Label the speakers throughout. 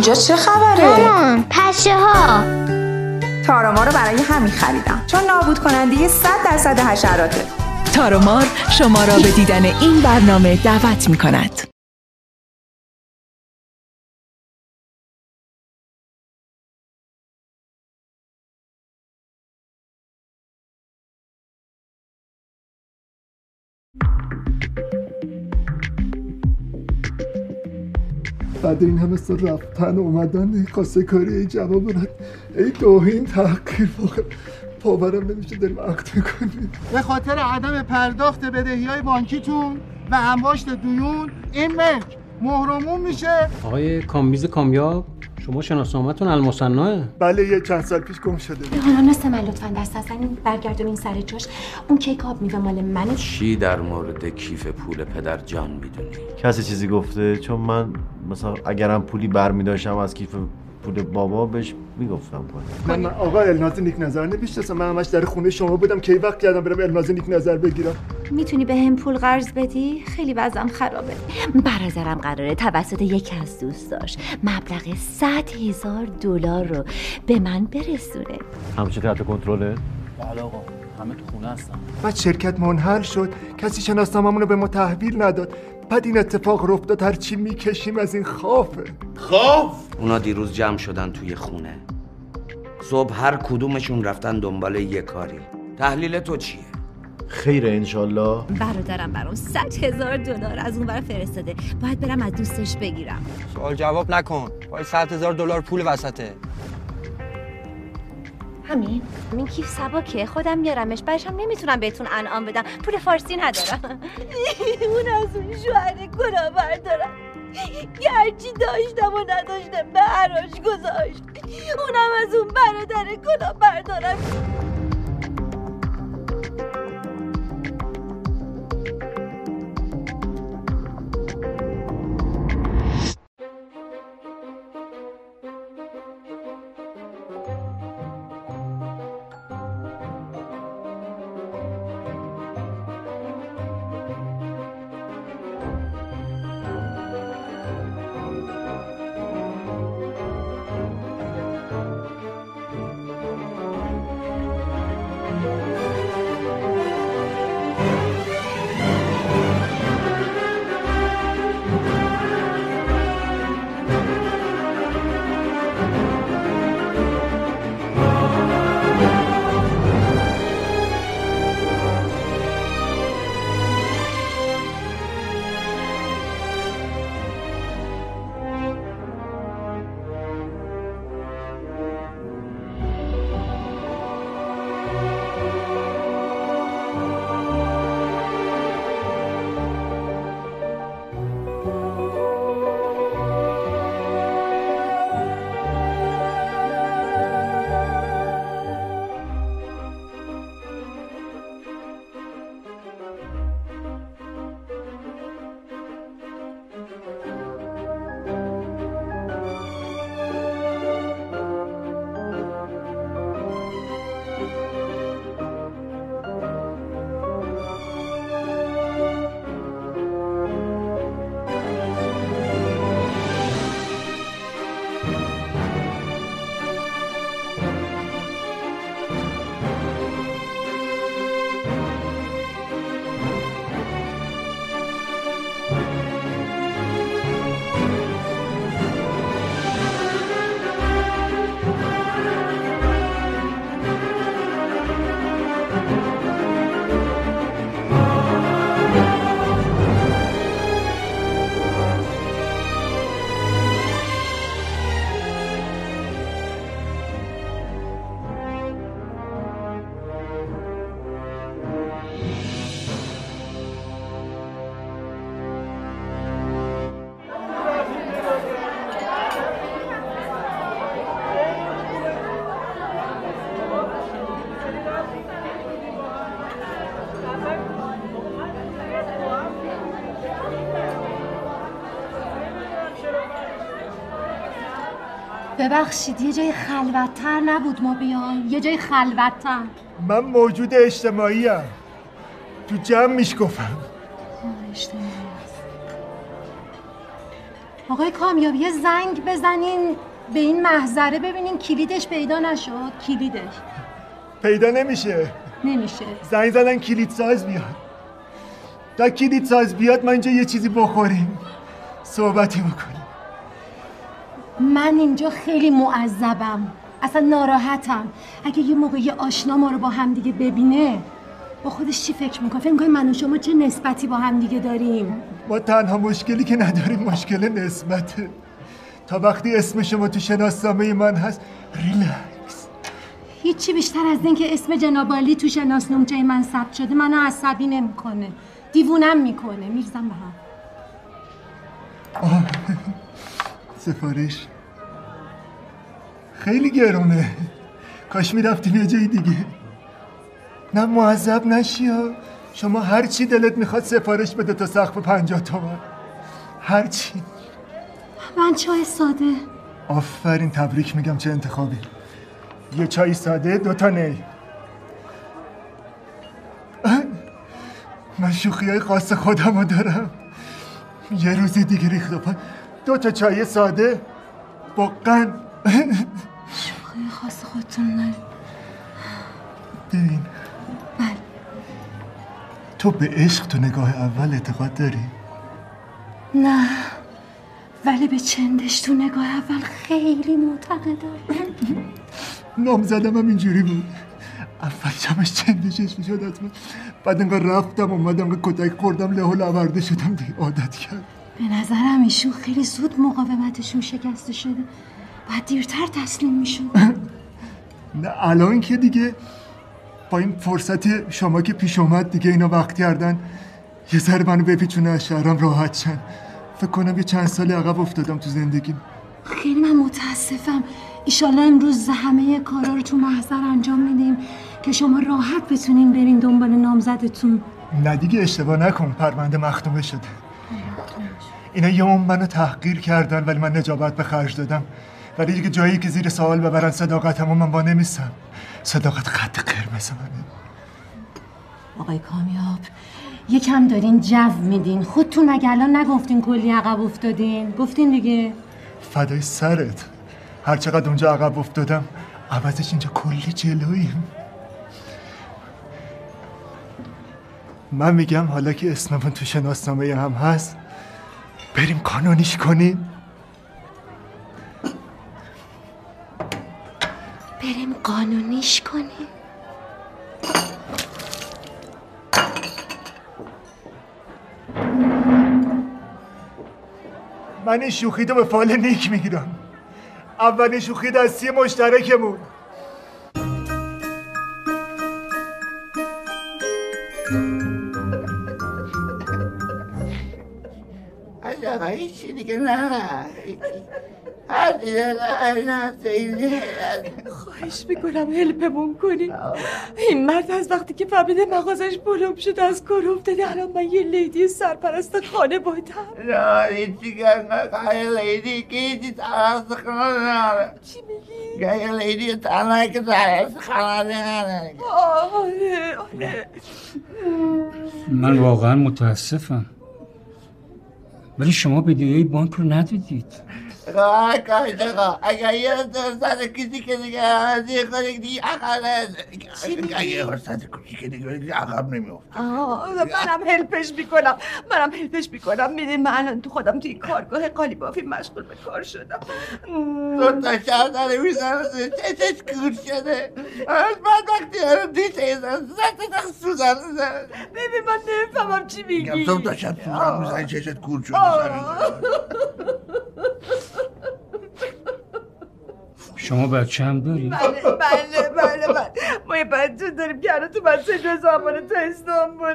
Speaker 1: اینجا چه خبره؟
Speaker 2: مامان پشه ها.
Speaker 1: تارا رو برای همین خریدم چون نابود کننده 100% حشراته.
Speaker 3: تارا شما را به دیدن این برنامه دعوت می‌کند.
Speaker 4: بعد این همه سال رفتن و اومدن کاسه کاری جواب بدن، ای توهین تحقیر، واقعا باورم نمیشه داریم عقد میکنیم.
Speaker 5: به خاطر عدم پرداخت بدهی‌های بانکیتون و انباشت دیون این ملک محرومون میشه.
Speaker 6: آقای کامبیز کامیاب، شما شناسنامه‌تون المصنعه؟
Speaker 4: بله یه چند سال پیش گم شده.
Speaker 7: حالا نست من لطفاً دست از این برگردون این سر جاش. اون کیک آب میوه مال منه.
Speaker 8: چی در مورد کیف پول پدر جان میدونی؟
Speaker 9: کسی چیزی گفته؟ چون من مثلا اگرم پولی برمی داشتم از کیف پول بابا بهش میگفتم.
Speaker 4: من آقا الناز نیک نظر نمیشناسم. من همش در خونه شما بودم، کی وقت کردم برم الناز نیک نظر بگیرم؟
Speaker 7: میتونی به هم پول قرض بدی؟ خیلی وضعم خرابه. برادرم قراره توسط یکی از دوستاش مبلغ $100,000 رو به من برسونه.
Speaker 9: همچه تحت کنترله؟
Speaker 10: بله آقا، همه تو خونه هستن.
Speaker 4: بعد شرکت منحل شد، کسی شناسنامه‌مون رو به ما تحویل نداد. بعد این اتفاق رو افتاد، هر چی میکشیم از این خافه.
Speaker 8: خاف؟ اونا دیروز جمع شدن توی خونه. صبح هر کدومشون رفتن دنبال یه کاری. تحلیل تو چیه؟
Speaker 9: خیره انشالله.
Speaker 7: برادرم برام $100,000 از اون ور فرستاده. باید برم از دوستش بگیرم.
Speaker 10: سوال جواب نکن. وای $100,000 پول وسطه.
Speaker 7: همین کیف سباکه، خودم میارمش. بعدش هم نمیتونم بهتون انعام بدم، پول فارسی ندارم. اون از اون شوهر گناه بردارم که هرچی داشتم و نداشتم به حراج گذاشت. اونم از اون برادر گناه بردارم.
Speaker 11: ببخشید یه جای خلوت‌تر نبود ما بیایم؟ یه جای خلوت‌تر.
Speaker 4: من موجود اجتماعی ام، تو جمع میشکفم.
Speaker 11: اجتماعی است. آقای کامیاب یه زنگ بزنین به این محضره ببینین کلیدش پیدا نشد. کلیدش
Speaker 4: پیدا نمیشه. زنگ زدن کلید ساز بیاد. تا کلید ساز بیاد ما اینجا یه چیزی بخوریم، صحبتی بکنیم.
Speaker 11: من اینجا خیلی معذبم، اصلا ناراحتم. اگه یه موقع یه آشنا ما رو با هم دیگه ببینه با خودش چی فکر میکنه؟ فکر میکنه من و شما چه نسبتی با هم دیگه داریم؟
Speaker 4: ما تنها مشکلی که نداریم مشکل نسبته. تا وقتی اسم شما تو شناسنامه من هست ریلکس.
Speaker 11: هیچی بیشتر از این که اسم جناب عالی تو شناسنامه من ثبت شده منو عصبی نمیکنه، دیوونم میکنه. میرزم به هم.
Speaker 4: سفارش خیلی گرونه، کاش میرفتیم یه جای دیگه. نه معذب نشی ها. شما هر چی دلت میخواد سفارش بده تا سقف 50 تومن، هر چی.
Speaker 11: من چای ساده.
Speaker 4: آفرین، تبریک میگم. چه انتخابی؟ یه چای ساده 2 تا نی. من شوخیای خاص خودمو دارم. یه روز دیگه ریختم 2 تا چای ساده با قند.
Speaker 11: شوخی خاص خودتون نه.
Speaker 4: ببین،
Speaker 11: بله.
Speaker 4: تو به عشق تو نگاه اول اعتقاد داری؟
Speaker 11: نه، ولی به چندش تو نگاه اول خیلی معتقدم.
Speaker 4: نامزدم هم اینجوری بود. اول شبش چندشش میشد حتما، بعد انقدر رفتم اومدم که کتک خوردم له و لورده شدم دیگه عادت کرد.
Speaker 11: به نظرم ایشون خیلی زود مقاومتشون شکسته شده، بعد دیرتر تسلیم میشد.
Speaker 4: نه الان که دیگه با این فرصت شما که پیش اومد دیگه اینا وقت کردن یه ذره منو بپیچونه از شهرم راحت شن. فکر کنم یه چند سال عقب افتادم تو زندگیم.
Speaker 11: خیلی من متاسفم. ایشالله امروز همه کارا رو تو محضر انجام میدیم که شما راحت بتونین برین دنبال نامزدتون.
Speaker 4: نه دیگه اشتباه نکن، پرونده مختومه شده. اینا یه عمر منو تحقیر کردن ولی من نجابت به خرج دادم. ولی دیگه جایی که زیر سوال ببرن صداقتمو من با نمیستم. صداقت خط قرمز منه.
Speaker 11: آقای کامیاب یکم دارین جو میدین. خودتون مگه الان نگفتین کلی عقب افتادین؟ گفتین دیگه.
Speaker 4: فدای سرت، هر چقدر اونجا عقب افتادم عوضش اینجا کلی جلوییم. من میگم حالا که اسممون تو شناسنامه هم هست بریم قانونیش کنیم.
Speaker 11: بریم قانونیش کنیم.
Speaker 4: من این شوخی رو به فال نیک میگیرم. اولین شوخی دستی مشترکمون.
Speaker 2: آقا هیچی دیگه نه. هر دیگه نه سیده.
Speaker 3: خواهش میکنم هلپمون کنی. این مرد از وقتی که فهمیده مغازش بلوم شد از کار افتاده. الان من یه لیدی سرپرست خانه بایدم.
Speaker 2: نه هیچی که یه لیدی که هیچی سرپرست خانه نداره.
Speaker 3: چی میگی؟
Speaker 2: یه لیدی تنها که سرپرست خانه نداره.
Speaker 3: آره.
Speaker 6: من واقعا متاسفم، ولی شما بدهی بانک رو ندادید.
Speaker 2: اگر یه فرصت کسی که دیگه ازی خودی دیگه اگر یه فرصت کسی که دیگه عقب نمیفته.
Speaker 3: منم هلپش میکنم. میدین من الان تو خودم توی کارگاه قالی بافی مشغول به کار شدم.
Speaker 2: دو تا شهر داره میزنه چشش کور شده. بعد وقتی دیشه زن سوزن زن.
Speaker 3: ببین من نمیفهمم چی میگی.
Speaker 2: دو تا شهر سوزن میزنه چشت کور شده.
Speaker 6: شما بچه هم داری؟
Speaker 3: بله ما یه بچه داریم که الان تو بچه زمان تا استانبول.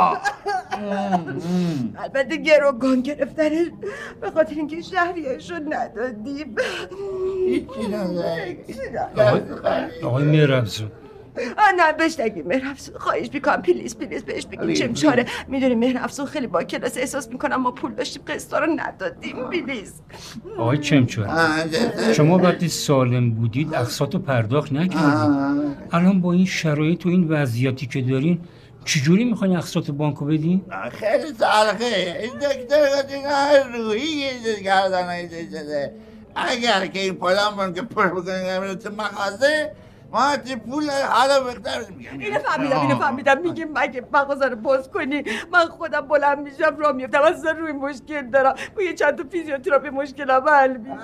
Speaker 3: البته گروگان گرفتنش به خاطر اینکه شهریه‌شو ندادیم.
Speaker 2: هیچی نداره.
Speaker 6: آقای مهرافزون
Speaker 3: نه بشنگیم مهرافزون، خواهش میکنم پلیز بهش بگیم چمچاره. میدونی مهرافزون خیلی با کلاس، احساس میکنم ما پول داشتیم قسطا رو ندادیم. پلیز
Speaker 6: آقای چمچاره، شما وقتی سالم بودید اقساطو پرداخت نکردید. الان با این شرایط و این وضعیتی که دارین چجوری میخواین اقساط بانکو بدین؟
Speaker 2: خیلی سالخه این دکتر دیگه روحی گردن شده. اگر که این پولم که پر بکنیم تو مغازه ما پول حالا بهتر میگم.
Speaker 3: اینو فهمیدم میگیم اگه مغازه رو باز کنی من خودم بلند میشم راه میفتم. اصلا روی مشکل دارم با یه چند تا فیزیوتراپی مشکلم حل میشه.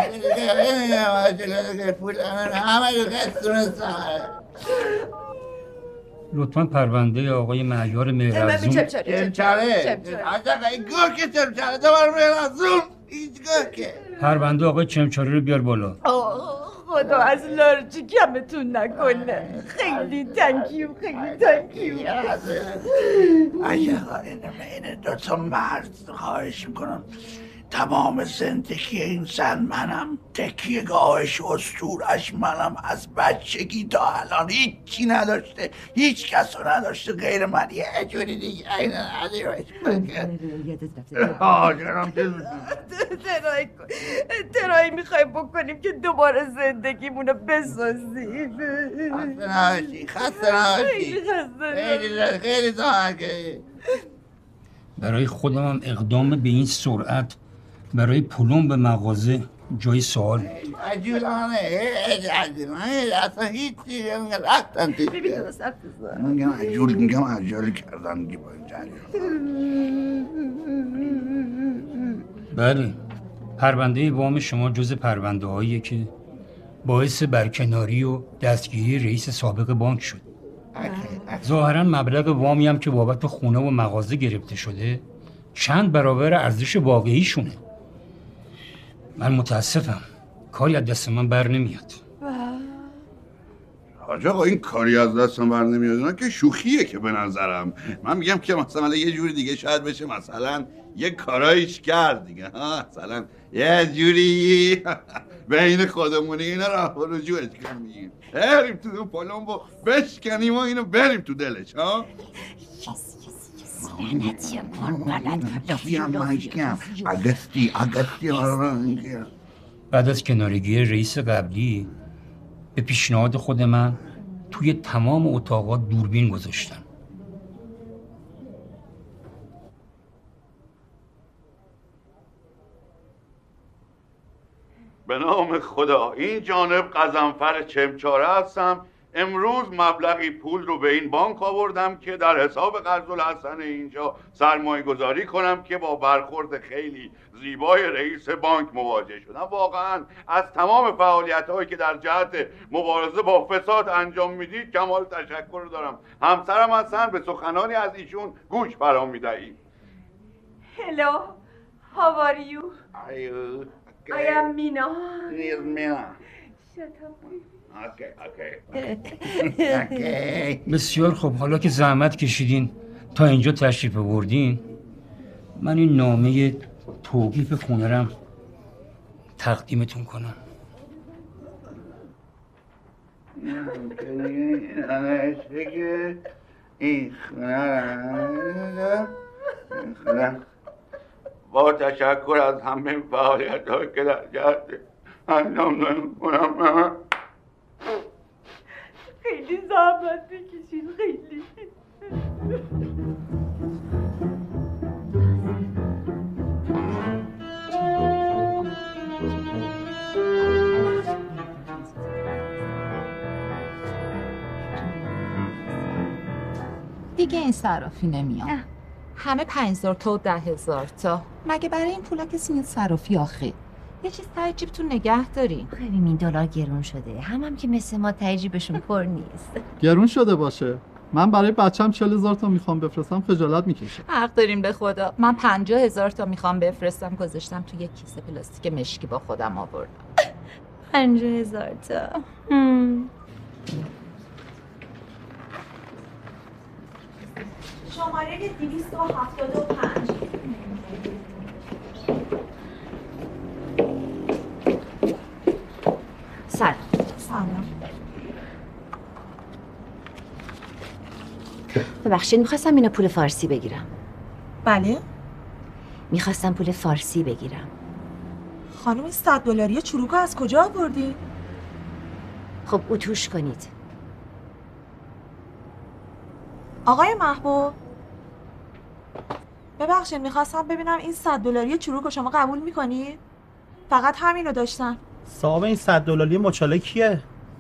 Speaker 2: پول همه رو قسطونه
Speaker 6: لطفا پرونده آقای معیار مهرزون
Speaker 2: چمچاره این گوه که چمچاره دوباره مهرزون هیچگاه که
Speaker 6: پرونده آقای چمچاره رو بیار بالا.
Speaker 3: خدا از لارجی کمتون نکنه. خیلی تنکیو
Speaker 2: اگه این دوتا مرد خواهش میکنم تمام زندگی این زن منم، تکیهگاهش اسطورش منم، از بچگی تا الان هیچی نداشته، هیچ کس رو نداشته غیر من. یه جوری دیگه این ندیرش
Speaker 3: ترایی میخوایم بکنیم که دوباره زندگیمونو بسازیم.
Speaker 2: خسته نباشی خیلی زحمت.
Speaker 6: برای خودم هم اقدام به این سرعت برای پولم به مغازه جای سوال.
Speaker 2: عجولانه اصلا هیچی رفتن توی میگم عجول کردن که با این
Speaker 6: بله، پرونده وام شما جز پرونده هاییه که باعث برکناری و دستگیری رئیس سابق بانک شد. ظاهرا مبلغ وامی هم که بابت خونه و مغازه گرفته شده چند برابر ارزش واقعیشونه. من متاسفم، کاری از دست من بر نمیاد.
Speaker 12: حاج آقا این کاری از دستم بر نمیاد اینا که شوخیه که به نظرم. من میگم که مثلا یه جوری دیگه شاید بشه، مثلا یه کارایش کرد دیگه، مثلا یه جوری بین خودمونی اینا راه و رجوعش کنیم، بریم تو اون پلمبو بشکنیم و اینو بریم تو دلش.
Speaker 6: بعد از کنارگی رئیس قبلی به پیشنهاد خود من توی تمام اتاقات دوربین گذاشتن.
Speaker 12: به نام خدا، این جانب قزنفر چمچاره هستم. امروز مبلغی پول رو به این بانک آوردم که در حساب قرض الحسن اینجا سرمایه گذاری کنم که با برخورد خیلی زیبای رئیس بانک مواجه شدم. واقعا از تمام فعالیت هایی که در جهت مبارزه با فساد انجام میدید کمال تشکر رو دارم. همسرم هستن، به سخنانی از ایشون گوش فرا میدهید.
Speaker 3: Hello, how are you? I am Mina.
Speaker 6: بسیار خوب، حالا که زحمت کشیدین تا اینجا تشریف آوردین، من این نامه توقیف خونه رم تقدیمتون کنم.
Speaker 2: این خونه با تشکر از همه فعالیت هایی که در جهت انجام کنم.
Speaker 3: خیلی زحمت بکشید، خیلی.
Speaker 13: دیگه این صرافی نمیاد. همه 5000 تا و 10,000 تا. مگه برای این پولا کسی این صرافی آخه؟ یه چیز ته جیبتون نگه دارین.
Speaker 7: خیلی این دلار گرون شده، هم که مثل ما ته جیبشون پر نیست.
Speaker 14: گرون شده باشه، من برای بچم 40,000 تا میخوام بفرستم، خجالت میکشه.
Speaker 13: حق دارین به خدا. من 50,000 تا میخوام بفرستم، گذاشتم تو یه کیسه پلاستیک مشکی با خودم آوردم.
Speaker 7: 50,000 تا.
Speaker 3: شماره 275.
Speaker 7: سلام. ببخشید، میخواستم اینو پول فارسی بگیرم.
Speaker 3: بله؟
Speaker 7: میخواستم پول فارسی بگیرم.
Speaker 3: خانم 100 دلاری چروکو از کجا آوردی؟
Speaker 7: خب اتوش کنید.
Speaker 3: آقای محبوب ببخشید میخواستم ببینم این $100 چروک رو شما قبول میکنید؟ فقط همین رو داشتم.
Speaker 5: صاحب این $100 مچاله کیه؟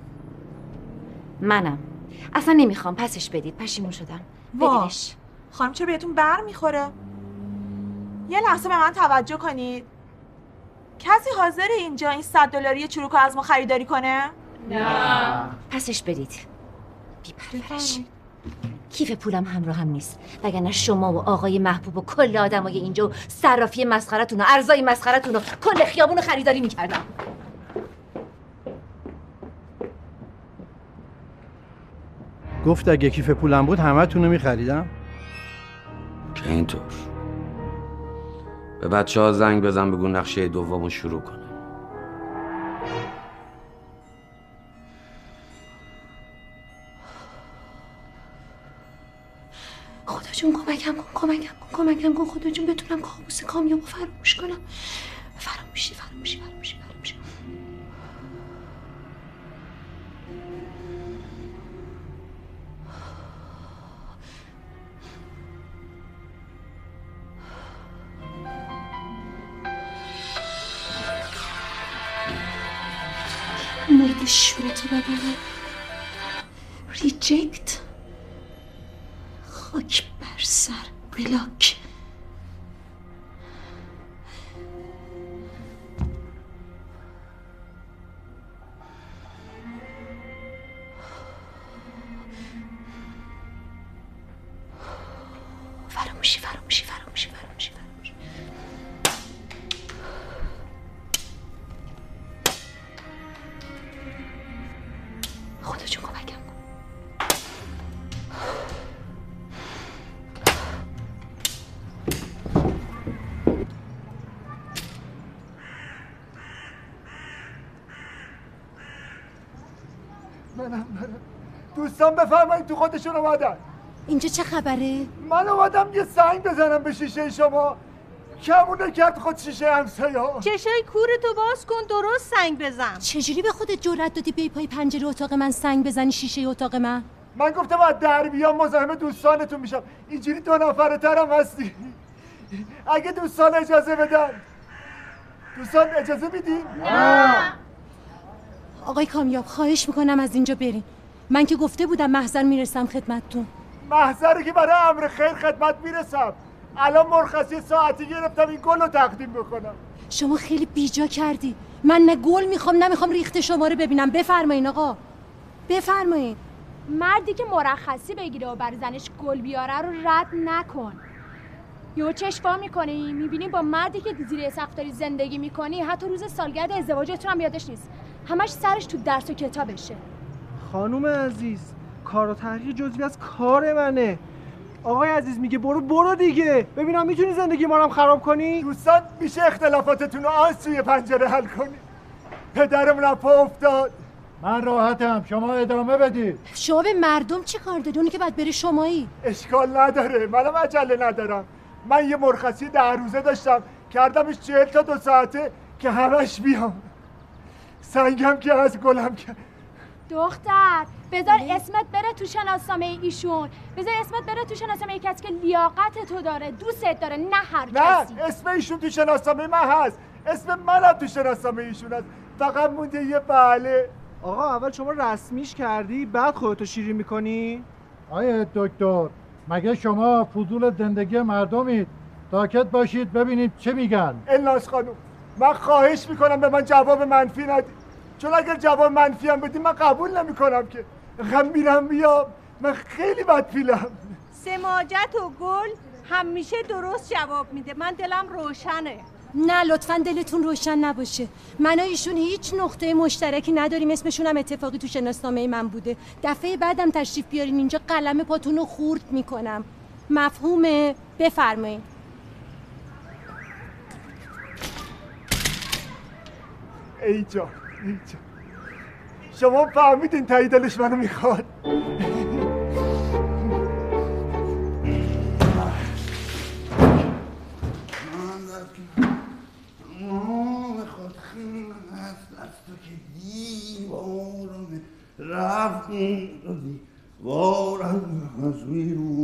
Speaker 7: منم. اصلا نمیخوام، پسش بدید. پشیمون شدم. بدیدش.
Speaker 3: خانم چرا بهتون بر میخوره؟ یه لحظه به من توجه کنید. کسی حاضر اینجا این $100 چروک رو از ما خریداری کنه؟
Speaker 7: نه. پسش بدید. بی‌پرورش. کیف پولم همراه هم نیست، وگرنه شما و آقای محبوب و کل آدمای اینجا و صرافی مسخرتون و ارزای مسخرتون و کل خیابون رو خریداری میکردم.
Speaker 5: گفت اگه کیف پولم بود همه تونو میخریدم.
Speaker 8: که اینطور به بچه ها زنگ بزن بگو نقشه دومو شروع کنه.
Speaker 11: خدا جون کمکم کن خدا جون بتونم کابوس کامیابو فراموش کنم. فراموشی مرد شورتو ببرم. ریجکت، خاک بر سر، بلاک. فراموشی خدا جون کمکم کن.
Speaker 4: منم دوستان بفرمایید تو خودشون اومدن.
Speaker 11: اینجا چه خبره؟
Speaker 4: من اومدم یه سنگ بزنم به شیشه شما. کمونه کرد خود شیشه همسایا.
Speaker 15: چشای کورتو باز کن درست سنگ بزن.
Speaker 11: چجوری به خودت جرأت دادی به پای پنجره اتاق من سنگ بزنی شیشه اتاق من؟
Speaker 4: من گفتم از در بیام مزاحم دوستانتون میشم. اینجوری 2 نفره ترم هستی. اگه دوستان اجازه بدن. دوستان اجازه میدین؟
Speaker 11: نه. آقای کامیاب خواهش میکنم از اینجا برین. من که گفته بودم محضر میرسم خدمتتون.
Speaker 4: محضره که برای امر خیر خدمت میرسم. الان مرخصی ساعتی گرفتم این گل رو تقدیم بکنم.
Speaker 11: شما خیلی بیجا کردی. من نه گل میخوام نه میخوام ریخت شما رو ببینم. بفرمایین آقا، بفرمایین.
Speaker 16: مردی که مرخصی بگیره و بر زنش گل بیاره رو رد نکن. یهو چشم میکنی میبینی با مردی که زیر سقف داری زندگی میکنی حتی روز سالگرد ازدواجتون هم یادش نیست، همش سرش تو درس و کتابشه.
Speaker 5: خانوم عزیز کار و تحقیق جزوی از کار منه. آقای عزیز میگه برو دیگه، ببینم میتونی زندگی ما رو هم خراب کنی؟
Speaker 4: دوستان میشه اختلافاتتون رو آن سوی پنجره حل کنی. پدرمون پا افتاد.
Speaker 5: من راحتم، شما ادامه بدید.
Speaker 11: شما به مردم چی کار داری؟ اونی که باید بره شمایی.
Speaker 4: اشکال نداره، منم عجله ندارم. من یه مرخصی 10 روزه داشتم کردمش 40 تا 2 ساعته که همش بیام. سنگم که از گلم که.
Speaker 16: دختر بذار اسمت بره تو شناسنامه ایشون. بذار اسمت بره تو شناسنامه کسی که لیاقت تو داره، دوستت داره، نه هر کسی.
Speaker 4: نه اسم ایشون تو شناسنامه من هست. اسم منم تو شناسنامه ایشون هست. فقط مونده یه بله.
Speaker 5: آقا اول شما رسمیش کردی بعد خودتو شیرین میکنی؟
Speaker 17: آیه دکتر مگه شما فضول زندگی مردمید؟ ساکت باشید ببینید چه میگن.
Speaker 4: الناس خانم من خواهش میکنم به من جواب منفی ندید، چون اگر جواب منفی هم بدید من قبول نمیکنم که میرم بیام. من خیلی بدفیلم.
Speaker 15: سماجت و گل همیشه درست جواب میده. من دلم روشنه.
Speaker 11: نه لطفاً دلتون روشن نباشه. من و ایشون هیچ نقطه مشترکی نداریم. اسمشون هم اتفاقی تو شناسنامه من بوده. دفعه بعدم تشریف بیارین اینجا قلم پاتون رو خورد میکنم. مفهومه؟ بفرمایید.
Speaker 4: ای جان شما فهمیدین تایی دلش منو میخواد.
Speaker 2: رفتیم وارم از بیرون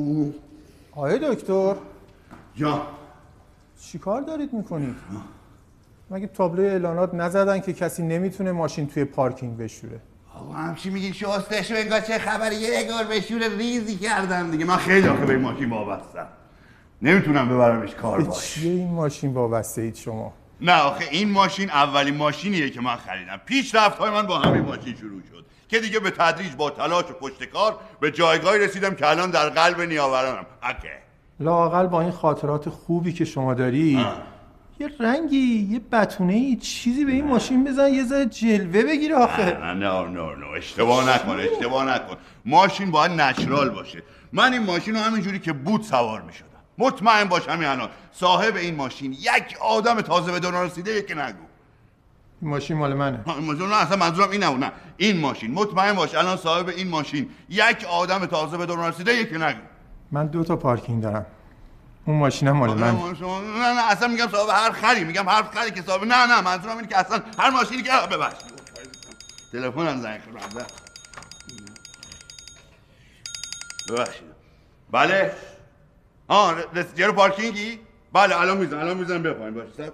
Speaker 18: دکتر
Speaker 12: جان
Speaker 18: چیکار دارید میکنید؟ مگه تابلوی اعلانات نزدن که کسی نمیتونه ماشین توی پارکینگ بشوره؟
Speaker 12: آقا همچی میگی شستش بنگاه چه خبری؟ یه گار بشوره ریزی کردم دیگه. من خیلی آخه به این ماشین وابستم، نمیتونم ببرمش کار باش.
Speaker 18: چیه این ماشین وابسته اید شما؟
Speaker 12: نه آخه این ماشین اولین ماشینیه که من خریدم. پیشرفت‌های من با همین ماشین شروع شد که دیگه به تدریج با تلاش و پشت کار به جایگاهی رسیدم که الان در قلب نیاورانم.
Speaker 18: لااقل با این خاطرات خوبی که شما داری یه رنگی، یه بتونه‌ای، چیزی به این ماشین بزن یه ذره جلوه بگیره آخه.
Speaker 12: نه اشتباه نکن. ماشین باید نچرال باشه. من این ماشین رو همینجوری که بود سوار میشدم. مطمئن باش همین الان صاحب این ماشین یک آدم تازه به دنیا رسیده که نگو.
Speaker 18: این ماشین مال منه.
Speaker 12: نه اصلا منظورم این نبود. نه این ماشین، مطمئن باش الان صاحب این ماشین یک آدم تازه به دنیا رسیده که نگو.
Speaker 18: من 2 تا پارکینگ دارم. اون ماشینم مال من.
Speaker 12: نه اصلا میگم صاحب هر خری، میگم هر خری که صاحب. نه منظورم اینه که اصلا هر ماشینی که ببخشید تلفنم زنگ خورد. ببخشید. بله. رسیدی پارکینگی؟ بله الان میزنم بیا پایین. باشه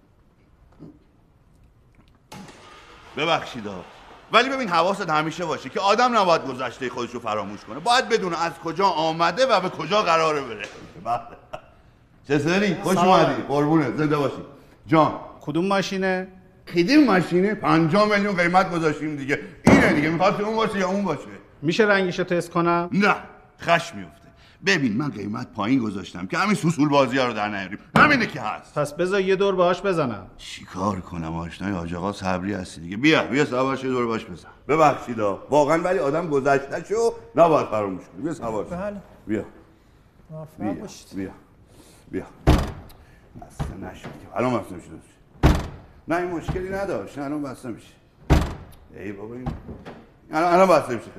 Speaker 12: ببخشید ولی ببین حواست همیشه باشه که آدم نباید گذشته خودش رو فراموش کنه. باید بدونه از کجا آمده و به کجا قراره بره. چطوری؟ خوش اومدی. قربونت، زنده باشی. جان
Speaker 14: کدوم ماشینه؟
Speaker 12: 5 میلیون قیمت گذاشتیم دیگه. اینه دیگه. میخواد اون باشه یا اون باشه؟
Speaker 14: میشه رنگشو تست کنم؟
Speaker 12: نه خشم میفته. ببین من قیمت پایین گذاشتم که همین سوسول بازی‌ها رو در نیاریم. همینه که هست.
Speaker 14: پس بذار یه دور باهاش بزنم.
Speaker 12: چیکار کنم؟ آشنای حاج آقا صبری هستی دیگه. بیا سوارش یه دور باش بزن. ببخشید واقعا ولی آدم گذشتهشو نباید فراموش کنه. بیا سوار.
Speaker 18: بله.
Speaker 12: بیا.
Speaker 18: موفق باشید.
Speaker 12: بیا. اصلا نشد. الان بسته میشه. نه این مشکلی نداشت. الان بسته میشه. ای بابا این الان بسته میشه.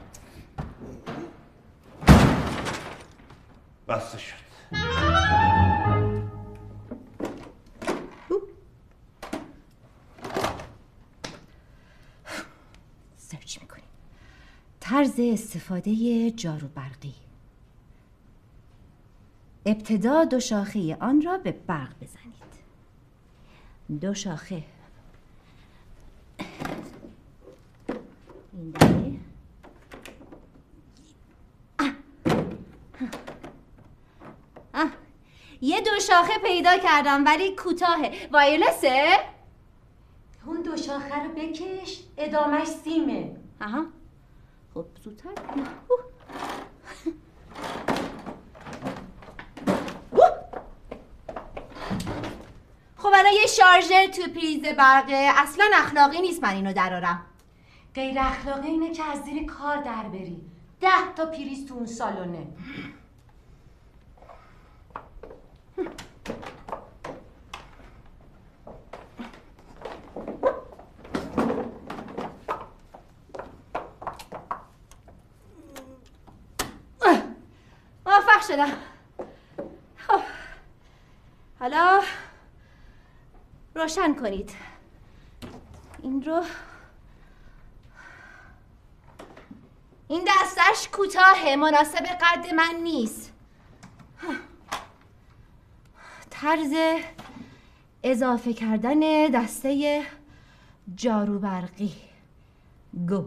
Speaker 12: بسته شد.
Speaker 7: سرچ میکنیم. طرز استفاده جارو برقی. ابتدا 2 شاخه آن را به برق بزنید. 2 شاخه. این دفعه یه 2 شاخه پیدا کردم ولی کوتاهه. وایرلسه؟
Speaker 11: اون 2 شاخه رو بکش، ادامش سیمه.
Speaker 7: آها. خب زودتر. خب الان یه شارژر تو پریز برقه. اصلا اخلاقی نیست من اینو درارم.
Speaker 11: غیر اخلاقی اینه که از زیر کار در بری. 10 تا پریز تو اون سالونه.
Speaker 7: موفق شدم. خب حالا روشن کنید. این رو این دستش کوتاهه، مناسب قد من نیست. طرز اضافه کردن دسته جارو برقی. گو.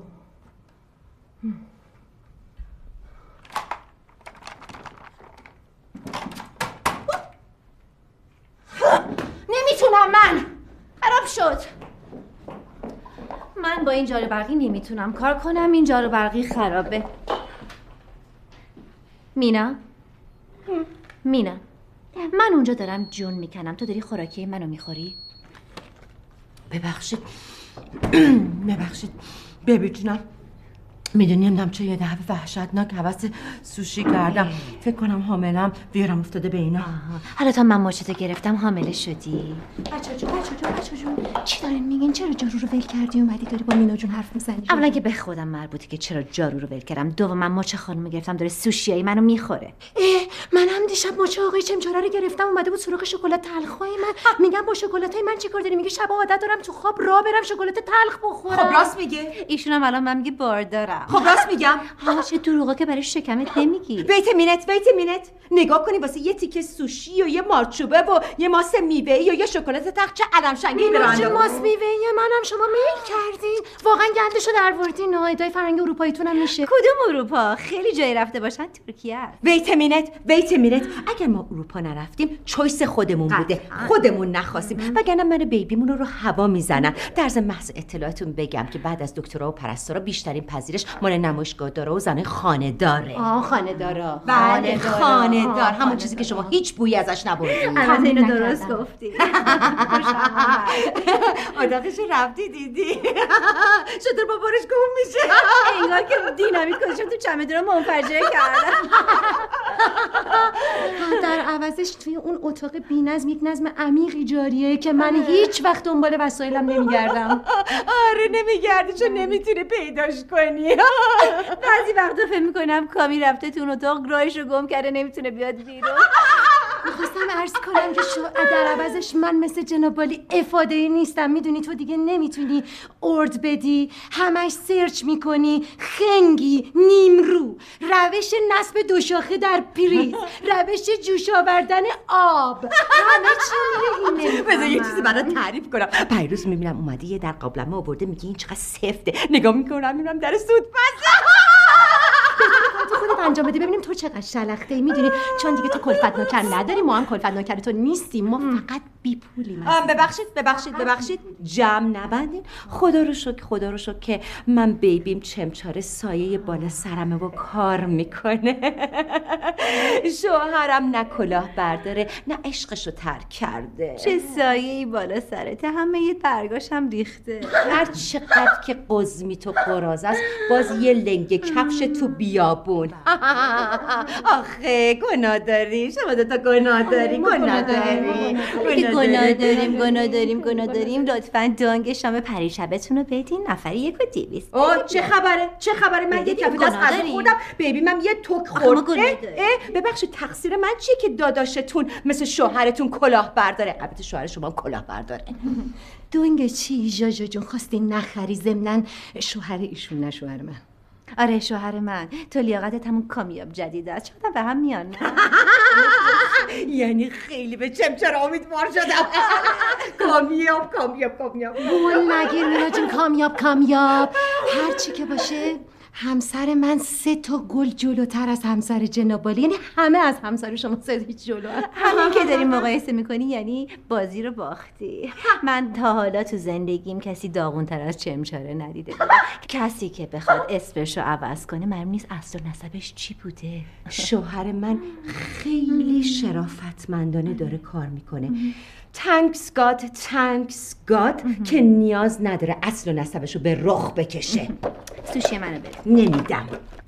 Speaker 7: نمیتونم، من خراب شد. من با این جارو برقی نمیتونم کار کنم. این جارو برقی خرابه. مینا من اونجا دارم جون میکنم، تو داری خوراکی منو میخوری؟
Speaker 11: ببخشید ببینم میدونی نمیدونم چه یه دفعه وحشتناک حوث سوشی کردم. فکر کنم حاملم ویرم افتاده به اینا.
Speaker 7: حالا تا من ماچتو گرفتم حامله شدی؟
Speaker 11: بچه جون چی دارین میگین؟ چرا جارو رو ول کردی اومدی داری با مینا جون حرف میزنی؟
Speaker 7: اولا که به خودم مربوطه که چرا جارو رو ول کردم. دوم من ماچ خانومو گرفتم داره سوشیای منو میخوره.
Speaker 11: منم دیشب ماچ آقای چمچاره رو گرفتم اومده بود سراغ شکلات تلخای من. میگم با شکلاتای من چیکار داری؟ میگه شب عادت دارم تو خواب راه برم شکلات تلخ بخورم.
Speaker 7: خب راست میگه. ایشون هم الان من میگه باردارم.
Speaker 15: رفتم.
Speaker 19: خب راست میگم.
Speaker 7: چه دروغا که برای شکمت نمیگی.
Speaker 19: ویتامینت نگاه کنی واسه یه تیکه سوشی و یه مارچوبه و یه ماست میوه‌ای و یه شکلات تخت چه علم شنگی
Speaker 11: چه ماست میوه‌ای منم شما میل کردین. واقعا گندشو دروردین. ادای فرنگی اروپاییتون هم میشه.
Speaker 7: کدوم اروپا؟ خیلی جای رفته باشن ترکیه است.
Speaker 19: ویتامینت اگر ما اروپا نرفتیم چویس خودمون بوده. خودمون نخواستیم. وگرنه من بیبیمون رو هوا میزنن. در ضمن محض اطلاعتون بگم که بعد از دکترا و پرستارا بیشترین پذیرش مال نمایشگاهدارا و زنای خانه‌داره.
Speaker 11: خانه‌دارا.
Speaker 19: بله خانه‌دار، همون چیزی که شما هیچ بویی ازش نبردید.
Speaker 7: البته اینو درست گفتی.
Speaker 19: اتاقش رفتی دیدی؟ چطور با بارش گم میشه؟
Speaker 7: انگار که دینامیت گذاشتم تو چمدون منفجر کردم.
Speaker 11: در عوضش توی اون اتاق بی‌نظم یک نظم عمیقی جاریه که من هیچ وقت دنبال وسایلم نمیگردم.
Speaker 19: آره نمیگردی چون نمیتونی پیداش کنی.
Speaker 7: بعضی وقتا فکر میکنم کامی رفته تو اون اتاق راهشو گم کرده نمیتونه بیاد بیرون.
Speaker 11: میخواستم عرض کنم که در عوضش من مثل جناب والی افاده‌ای نیستم. میدونی تو دیگه نمیتونی ارد بدی، همش سرچ میکنی، خنگی، نیمرو، روش نصب دوشاخه در پریز، روش جوش آوردن آب، همه چی میره این.
Speaker 19: بذار یه چیزی برات تعریف کنم. پیروز میبینم اومده یه در قابلمه آورده میگه این چقدر سفته. نگاه میکنم میبینم در سود
Speaker 11: تو خودت انجام بده ببینیم تو چقدر شلخته. میدونی چون دیگه تو کلفت نوکر نداری، ما هم کلفت نوکر تو نیستیم، ما فقط بی پولیم.
Speaker 19: ببخشید جمع نبندین. خدا رو شکر که من بیبیم چمچاره سایه بالا سرمه و کار میکنه. شوهرم نه کلاه برداره نه عشقشو ترک کرده.
Speaker 7: چه سایه‌ای بالا سرته، همه یه برگاشم ریخته.
Speaker 19: هر چقدر که قزمی تو قراز است باز یه لنگه کفش تو بیابون. آخه گناه داری، شما دوتا گناه داریم.
Speaker 7: گناه داریم. لطفاً دانگ شام پریشبتون رو بدین. نفری 1,200.
Speaker 19: چه خبره من یه کف دست غذا خوردم بیبی من یه توک خورد. ببخشید تقصیر من چیه که داداشتون مثل شوهرتون کلاه برداره؟ البته شوهر شما هم کلاه برداره.
Speaker 11: دونگ چی جاجا جون خواستی نخری؟ ضمناً شوهر ایشون نه شوهر من.
Speaker 7: آره شوهر من. تو لیاقتت همون کامیاب جدید است. چقدر به هم میان.
Speaker 19: یعنی خیلی به چمچره امیدوار شدم. کامیاب
Speaker 11: بول نگیر مینا جون. کامیاب هر چی که باشه همسر من 3 گل جلوتر از همسر جناب والی. یعنی همه از همسر شما 3 جلو.
Speaker 7: همین که داری مقایسه میکنی یعنی بازی رو باختی. من تا حالا تو زندگیم کسی داغونتر از چمچاره ندیده بودم. کسی که بخواد اسمش رو عوض کنه معلوم نیست اصل و نسبش چی بوده.
Speaker 19: شوهر من خیلی شرافتمندانه داره کار میکنه. تانکس گاد که نیاز نداره اصل و نسبشو به رخ بکشه.
Speaker 7: سوشی منو بده.
Speaker 19: نمیدم.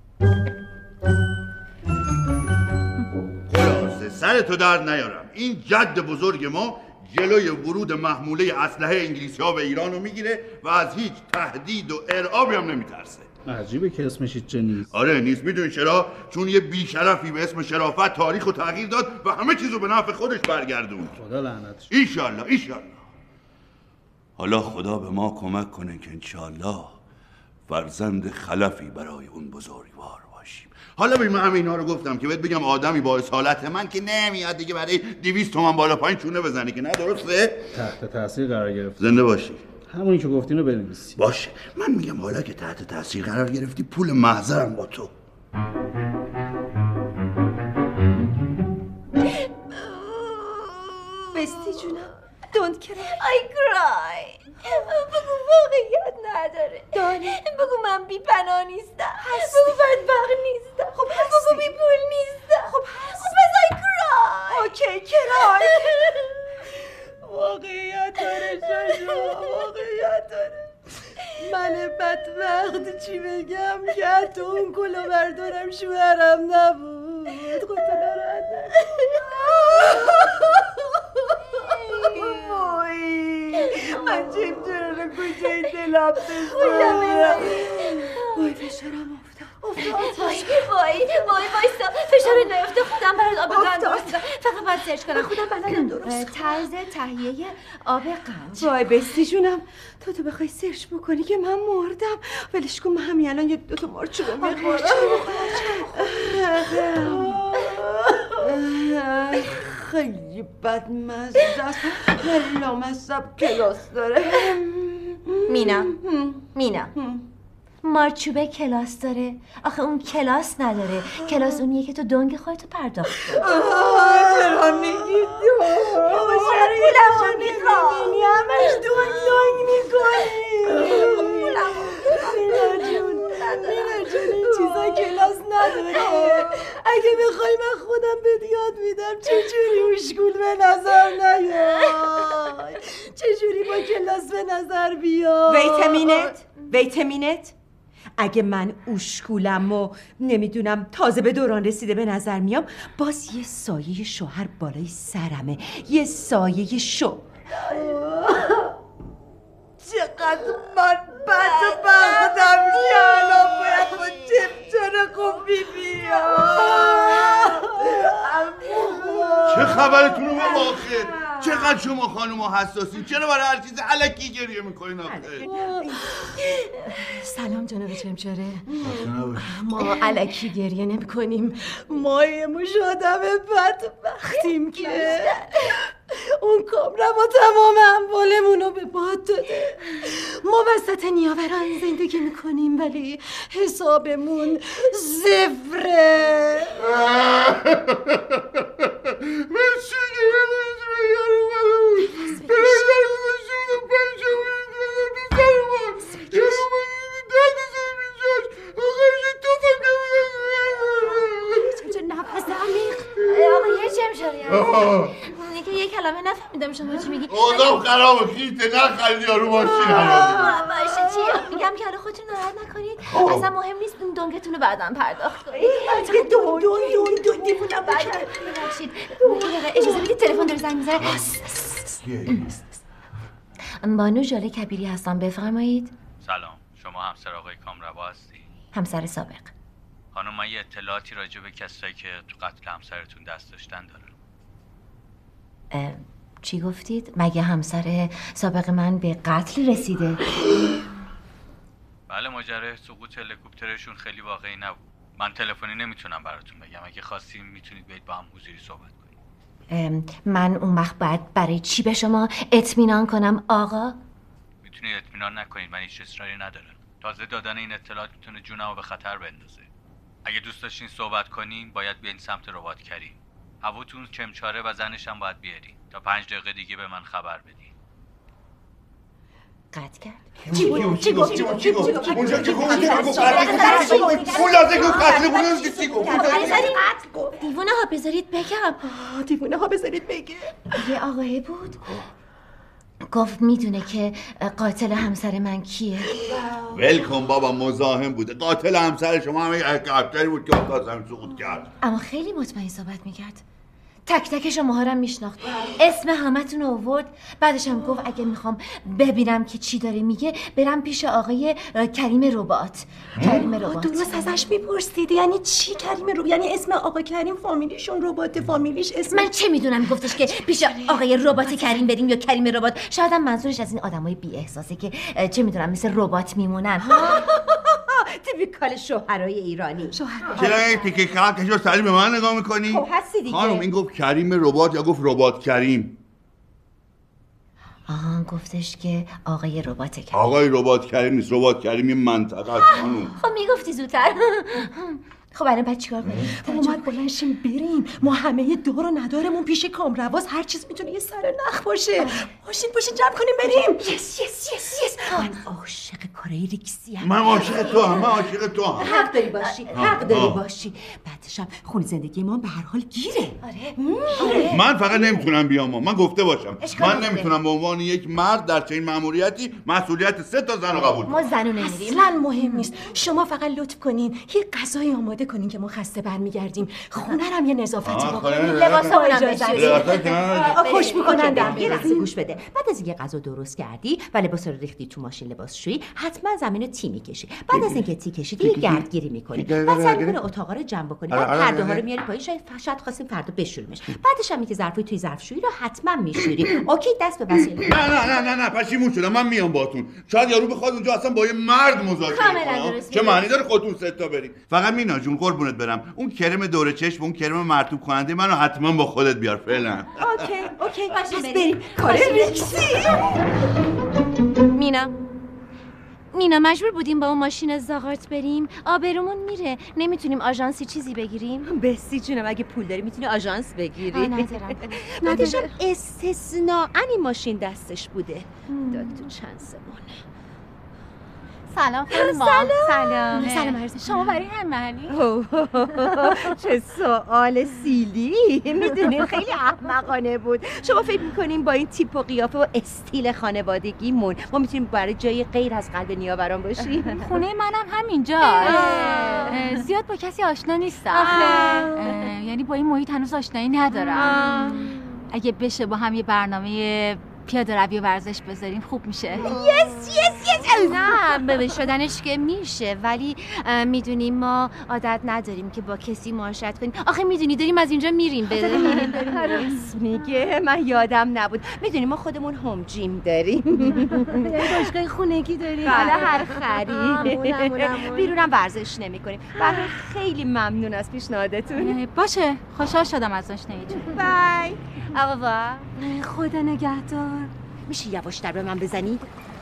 Speaker 12: خلاصه سرتو درد نیارم. این جد بزرگ ما جلوی ورود محموله اسلحه انگلیسی ها به ایران رو میگیره و از هیچ تهدید و ارعابی هم نمیترسه.
Speaker 14: عجیبه که اسمش هیچ نیست.
Speaker 12: آره نیست. میدونی چرا؟ چون یه بیشرفی به اسم شرافت تاریخ و تغییر داد و همه چیزو به نفع خودش برگردوند.
Speaker 14: خدا لعنتش.
Speaker 12: ایشالله. حالا خدا به ما کمک کنه که انشالله فرزند خلفی برای اون بزرگوار باشیم. حالا ببین من همه اینا رو گفتم که بهت بگم آدمی با اصالت من که نمیاد دیگه برای 200 تومن بالا پایین چونه بزنی که نه درسته؟
Speaker 14: تحت تاثیر قرار گرفت.
Speaker 12: زنده باشی.
Speaker 14: همونی که گفتین رو بنویسی.
Speaker 12: باشه. من میگم حالا که تحت تاثیر قرار گرفتی پول محضرم با تو.
Speaker 19: بستی جونم don't cry.
Speaker 7: I cry. بگو واقعیت نداره. بگو من بی پناه نیستم. بگو بدبخت نیستم.
Speaker 19: خب
Speaker 7: بگو بی پول نیستم. خب بس I cry.
Speaker 19: اوکی کرای. واقعیت داره. من بدبخت چی بگم که حتی اون کلو بردارم شوهرم نبود. خودتو ناراحت من چمچره رو کجای دلم بزنم. وای فشارم
Speaker 7: وای وایسا فشار نیفته خودم برات آب قند فقط باید سرچ کنم خودم بلدم درست طرز تهیه آب قند.
Speaker 3: وای بستی جونم تو بخوای سرچ بکنی که من مردم. ولش کن، من همین الان یه 2 تا مارچوبه میخورم. خیلی بدمزه است ولی لامصب کلاس داره.
Speaker 7: مینا مارچوبه کلاس داره؟ آخه اون کلاس نداره. کلاس اونیه که تو دنگ خودتو پرداخت کنی.
Speaker 3: چرا میگی بابا چرا میخوام همش دنگ میکنی. مینا جون این چیزا کلاس نداره. اگه بخوای من خودم بهت یاد میدم چجوری اشکول به نظر نیاد، چجوری با کلاس به نظر بیاد.
Speaker 19: ویت مینت اگه من اشکولم و نمیدونم تازه به دوران رسیده به نظر میام، باز یه سایه شوهر بالای سرمه، یه سایه شو.
Speaker 3: چقدر من بدبختم که الان باید با چمچار خوبی بیام.
Speaker 12: چه خبرتون رو بخیر؟ چقدر شما خانوما حساسین؟ چرا برای هر چیز الکی گریه میکنین آخه؟
Speaker 3: سلام جناب چمچاره. ما الکی گریه نمی کنیم. ما یه مش آدم بدبختیم که اون کامرا با تمام اموالمون رو به باد داده. ما وسط نیاوران زندگی میکنیم ولی حسابمون صفره.
Speaker 7: که یه کلمه نفهمیدم شما چی میگی.
Speaker 12: اوضاع خرابه خیته نخرید یارو ماشین خرابه.
Speaker 7: باشه چی میگم که حالا خودتون ناراحت نکنید. اصلا مهم نیست اون دنگتون رو بعداً پرداخت کنید.
Speaker 3: دون دیوونم
Speaker 7: ببخشید اجازه بدید تلفن داره زنگ میزنه. بانو ژاله کبیری هستم، بفرمایید.
Speaker 20: سلام، شما همسر آقای کامروا هستی؟
Speaker 7: همسر سابق.
Speaker 20: خانم من یه اطلاعاتی راجع به کسایی که تو قتل همسرتون دست داشتن دارم.
Speaker 7: چی گفتید؟ مگه همسر سابق من به قتل رسیده؟
Speaker 20: بله، ماجرای سقوط هلیکوپترشون خیلی واقعی نبود. من تلفنی نمیتونم براتون بگم. اگه خواستیم میتونید برید با هم حضوری صحبت کنید.
Speaker 7: من اون وقت باید برای چی به شما اطمینان کنم آقا؟
Speaker 20: میتونید اطمینان نکنید، من هیچ اصراری ندارم. تازه دادن این اطلاعات میتونه جونمو به خطر بندازه. اگه دوست داشتین صحبت کنیم باید بیاین سمت رباطکری. هواتون چمچاره و زنش هم باید بیاری. تا 5 دقیقه دیگه به من خبر بدین.
Speaker 7: قطع کرد؟
Speaker 12: چی گفت؟ اونجا که گفت اون لازه که قتل بودن چی گفت؟
Speaker 7: دیوونه ها بذارید بگم.
Speaker 3: دیوونه ها بذارید بگه.
Speaker 7: یه آقایی بود گفت میدونه که قاتل همسر من کیه.
Speaker 12: ولکن بابا، مزاحم بوده. قاتل همسر شما هم یک هلیکوپتری بود که افتاد زمین سقوط کرد.
Speaker 7: اما خیلی مطمئن صحبت میکرد. تک تک شماها رو میشناخت. اسم همتون رو آورد. بعدش هم گفت اگه میخوام ببینم که چی داره میگه برم پیش آقای کریم رباط. کریم رباط.
Speaker 3: درست ازش میپرسید یعنی چی کریم رباط؟ یعنی اسم آقا کریم فامیلیشون رباط، فامیلیش اسم
Speaker 7: من چه میدونم. گفتش که پیش آقای رباط کریم بریم یا کریم رباط. شاید هم منظورش از این آدمای بی احساسه که چه میدونم مثل رباط میمونن.
Speaker 19: تیپیکال شوهرای ایرانی.
Speaker 12: چرا این تیکه کلکشو سری به من نگاه میکنی؟
Speaker 19: خب هستی دیگه.
Speaker 12: خانم این گفت کریم رباط یا گفت رباط کریم؟
Speaker 7: گفتش که آقای رباط کریم.
Speaker 12: آقای رباط کریم نیست، رباط کریم یه منطقه است خانم.
Speaker 7: خب میگفتی زودتر. خب الان بعد چیکار کنیم؟
Speaker 3: اومد بلنشیم بریم. ما همه دار و ندارمون پیش کامرواز، هر چیز میتونه یه سر نخ باشه. باشین جمع کنیم بریم.
Speaker 19: یس من عاشق کارای ریکسی ام.
Speaker 12: من عاشق تو هم.
Speaker 19: حق داری باشی. بعدش هم خون زندگی ما به هر حال گیره.
Speaker 7: آره.
Speaker 12: من فقط نمیتونم بیام. من گفته باشم من نمیتونم به عنوان یک مرد در چنین مأموریتی مسئولیت 3 تا زن رو قبول کنم.
Speaker 7: ما زنو نمیریم.
Speaker 3: اصلا مهم نیست. شما فقط لطف کنین یه غذای آماده
Speaker 11: آماده کنین که ما خسته برمیگردیم. خونه هم یه نظافتی بکنین.
Speaker 7: لباسامونم
Speaker 19: خوشبو کنندم. یه لحظه گوش بده. بعد از اینکه غذا درست کردی و لباس رو ریختی تو ماشین لباسشویی، حتما زمین رو تی می‌کشی. بعد از اینکه تی کشیدی گردگیری می‌کنی. بعد سعی می‌کنی اتاقا رو جمع بکنی. بعد پرده‌ها رو میاری پایین. شاید خواستیم فردا بشوریمش. بعدش هم که ظرفای توی ظرفشویی رو حتما می‌شوری. اوکی دست به وسیله.
Speaker 12: نه پشیمون شدم. من میام باهاتون. شاید یارو بخواد اونجا اصلا با یه مرد مذاکره کنه. چه معنی داره خودتون سه تا برید؟ فقط مینا جون قربونت برم. اون کرم دور چشم، اون کرم مرطوب کننده منو حتما با خودت بیار فعلا.
Speaker 19: اوکی پس بریم. کار ریکسی.
Speaker 7: مینا مجبور بودیم با اون ماشین زاغارت بریم. آبرومون میره. نمیتونیم آژانسی چیزی بگیریم؟
Speaker 19: بسی جونم اگه پول داری میتونی آژانس بگیری.
Speaker 7: ندارم.
Speaker 19: استثناء این ماشین دستش بوده. داد تو چند زمان.
Speaker 16: سلام خانم.
Speaker 7: سلام
Speaker 16: عرض. شما برای هم محلی؟
Speaker 19: چه سوال سیلی. میدونین خیلی احمقانه بود. شما فکر میکنین با این تیپ و قیافه و استیل خانوادگیمون ما میتونیم برای جای غیر از قلب نیاوران باشیم؟
Speaker 16: خونه منم همینجا. زیاد با کسی آشنا نیستم. یعنی با این محیط هنوز آشنایی ندارم. اگه بشه با هم یه برنامه پیاده روی و ورزش بذاریم خوب میشه.
Speaker 7: یس نه به شدنش که میشه، ولی میدونیم ما عادت نداریم که با کسی معاشرت کنیم. آخه میدونی داریم از اینجا میریم
Speaker 19: راست میگه. من یادم نبود. میدونیم ما خودمون هوم جیم داریم.
Speaker 11: باشگاه خونگی داریم.
Speaker 19: حالا هر خری. بیرونم ورزش نمیکنیم. برای خیلی ممنون از پیشنهادتون.
Speaker 16: باشه خوشحال شدم از آشناییتون.
Speaker 19: بای.
Speaker 7: آقا
Speaker 11: خدا نگهدار.
Speaker 19: میشه یواشتر به من بزنید؟